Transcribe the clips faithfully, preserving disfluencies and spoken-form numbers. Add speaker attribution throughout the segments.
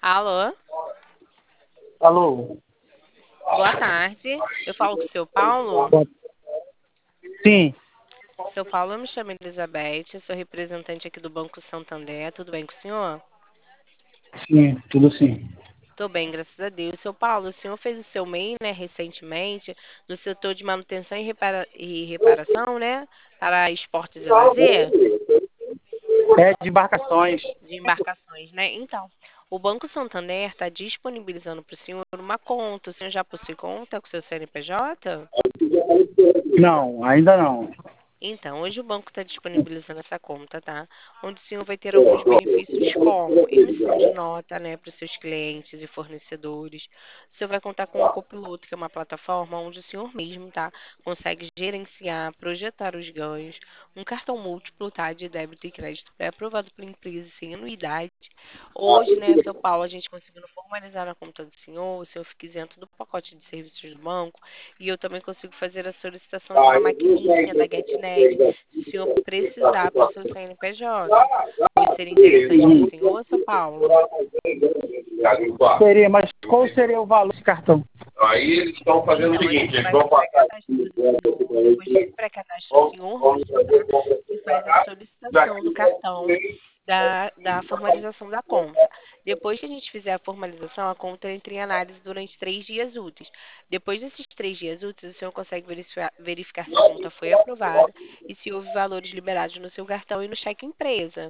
Speaker 1: Alô,
Speaker 2: Alô?
Speaker 1: boa tarde. Eu falo com o seu Paulo.
Speaker 2: Sim,
Speaker 1: Seu Paulo, eu me chamo Elizabeth, eu sou representante aqui do Banco Santander. Tudo bem com o senhor?
Speaker 2: sim, tudo sim.
Speaker 1: Tô bem, graças a Deus. Seu Paulo, o senhor fez o seu M E I, né, recentemente, no setor de manutenção e, repara- e reparação, né, para esportes e lazer,
Speaker 2: É de embarcações.
Speaker 1: de embarcações, né? Então, o Banco Santander está disponibilizando para o senhor uma conta. O senhor já possui conta com o seu C N P J?
Speaker 2: Não, ainda não.
Speaker 1: Então, hoje o banco está disponibilizando essa conta, tá? Onde o senhor vai ter alguns benefícios como emissão de nota, né, para os seus clientes e fornecedores. O senhor vai contar com o Copiloto, que é uma plataforma onde o senhor mesmo, tá, consegue gerenciar, projetar os ganhos. Um cartão múltiplo, tá, de débito e crédito pré-aprovado pela empresa sem anuidade. Hoje, né, seu Paulo, a gente conseguindo formalizar na conta do senhor, o senhor fica isento do pacote de serviços do banco e eu também consigo fazer a solicitação de uma maquininha da GetNet, se o senhor precisar para o seu C N P J. Hoje seria interessante para o senhor, São Paulo?
Speaker 2: Seria, mas qual seria o valor desse cartão?
Speaker 3: Aí eles estão fazendo o
Speaker 1: Então, a
Speaker 3: seguinte,
Speaker 1: gente
Speaker 3: eles
Speaker 1: faz
Speaker 3: vão
Speaker 1: o
Speaker 3: passar.
Speaker 1: pré-cadastro do senhor. Depois desse pré-cadastro, o senhor mesmo, tá? Que faz a solicitação do cartão da, da formalização da conta. Depois que a gente fizer a formalização, a conta entra em análise durante três dias úteis. Depois desses três dias úteis, o senhor consegue verificar, verificar se a conta foi aprovada e se houve valores liberados no seu cartão e no cheque empresa.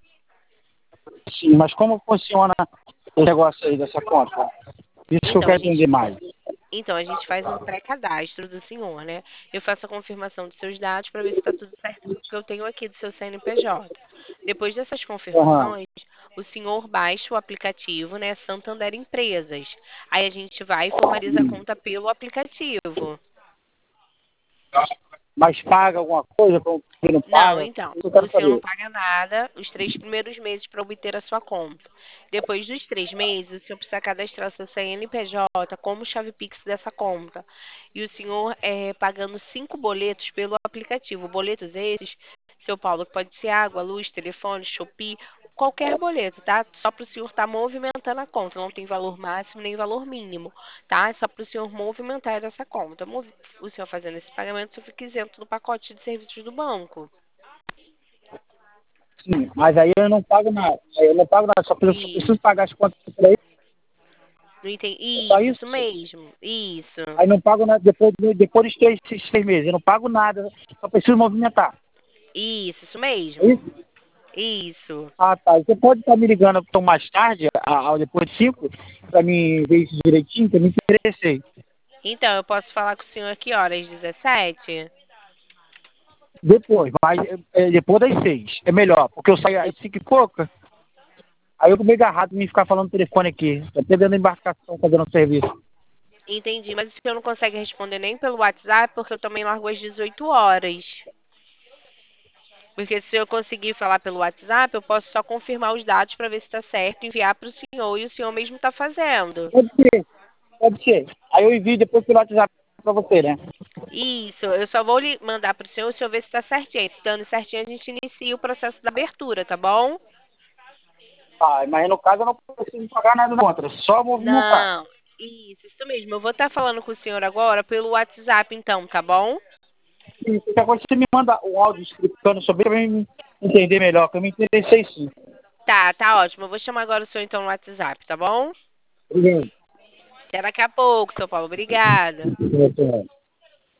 Speaker 2: Sim, mas como funciona o negócio aí dessa conta? Isso que eu
Speaker 1: Então, a
Speaker 2: quero
Speaker 1: gente
Speaker 2: entender mais.
Speaker 1: Então, a gente faz um pré-cadastro do senhor, né? Eu faço a confirmação dos seus dados para ver se está tudo certo com o que eu tenho aqui do seu C N P J. Depois dessas
Speaker 2: Aham.
Speaker 1: confirmações, o senhor baixa o aplicativo, né? Santander Empresas. Aí a gente vai e formaliza a conta pelo aplicativo.
Speaker 2: Mas paga alguma coisa, como que não
Speaker 1: Não,
Speaker 2: paga?
Speaker 1: então,
Speaker 2: Isso eu
Speaker 1: o
Speaker 2: quero
Speaker 1: senhor não
Speaker 2: saber.
Speaker 1: paga nada os três primeiros meses para obter a sua conta. Depois dos três meses, o senhor precisa cadastrar seu C N P J como chave Pix dessa conta. E o senhor é pagando cinco boletos pelo aplicativo. Boletos esses, seu Paulo, que pode ser água, luz, telefone, Shopee, qualquer boleto, tá? Só para o senhor estar movimentando a conta. Não tem valor máximo nem valor mínimo, tá? É só para o senhor movimentar essa conta. Movi- O senhor fazendo esse pagamento, o senhor fica isento do pacote de serviços do banco.
Speaker 2: Sim, mas aí eu não pago nada. Aí eu não pago nada, só preciso, só
Speaker 1: Isso,
Speaker 2: preciso pagar as contas por aí.
Speaker 1: não
Speaker 2: É só
Speaker 1: entendi. Isso,
Speaker 2: isso?
Speaker 1: isso mesmo. Isso,
Speaker 2: Aí não pago nada depois, depois dos três, seis, seis meses. Eu não pago nada, só preciso movimentar.
Speaker 1: isso, isso
Speaker 2: É
Speaker 1: mesmo.
Speaker 2: isso?
Speaker 1: Isso.
Speaker 2: Ah, tá. Você pode estar me ligando então mais tarde, a, a- depois de cinco, para mim ver isso direitinho, que eu me interessei.
Speaker 1: Então, eu posso falar com o senhor aqui horas dezessete?
Speaker 2: Depois, mas é, é, depois das seis. É melhor, porque eu saio
Speaker 1: De-
Speaker 2: às cinco e pouca, aí eu tô meio agarrado em me ficar falando no telefone aqui. Tô até dentro da embarcação fazendo um serviço.
Speaker 1: Entendi, mas o senhor não consegue responder nem pelo WhatsApp, porque eu também largo às dezoito horas. Porque se eu conseguir falar pelo WhatsApp, eu posso só confirmar os dados para ver se está certo, enviar para o senhor e o senhor mesmo está fazendo.
Speaker 2: Pode ser, pode ser. Aí eu envio depois pelo WhatsApp para você, né?
Speaker 1: Isso, eu só vou lhe mandar para o senhor, o senhor ver se está certinho. Estando certinho, a gente inicia o processo da abertura, tá bom?
Speaker 2: Ah, mas no caso eu não preciso pagar nada contra, só movimentar.
Speaker 1: Não, isso, isso mesmo. Eu vou estar falando com o senhor agora pelo WhatsApp, então, tá bom?
Speaker 2: E qualquer coisa você me manda o áudio explicando sobre para mim entender melhor, que eu me interessei sim.
Speaker 1: Tá, tá ótimo. Eu vou chamar agora o senhor então no WhatsApp, tá bom?
Speaker 2: Obrigado.
Speaker 1: Até daqui a pouco, seu Paulo. Obrigada.
Speaker 2: Obrigado.